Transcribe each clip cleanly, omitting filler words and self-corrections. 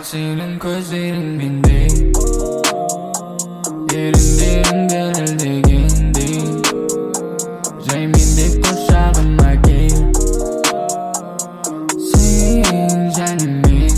Al senin gözlerin mendey, yerindeyim degендей. Жай мендеп құшағыма кел, сен және мен.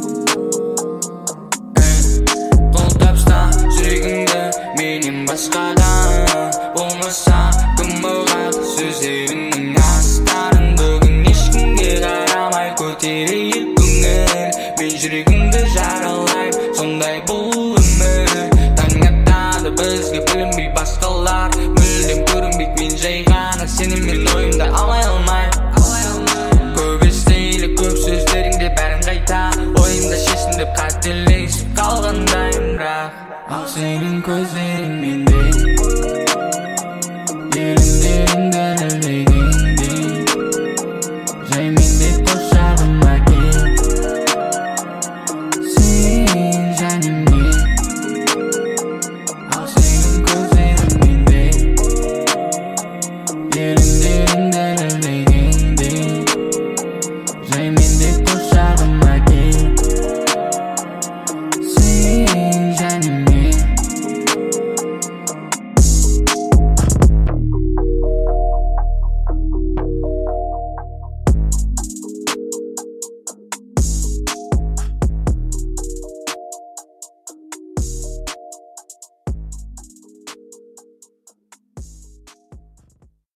Қолдап ұста жүрегіңді менен басқадан, болмаса кім ұғады сөздеріңнің астарын. Бүгін ешкімге қарамай көтерейік көңіл, мен жүрегімді жаралаймын, сондай бұл өмір. Таң атады бізге білінбей басқалар, мүлдем көрінбейді. Мен жай ғана сенімен ойымда алмай көп естейлі көп сөздеріңде бәрін қайта, ойымда шешіндіп қателесіп қалғандаймын. Бірақ ал сенің көздерің менде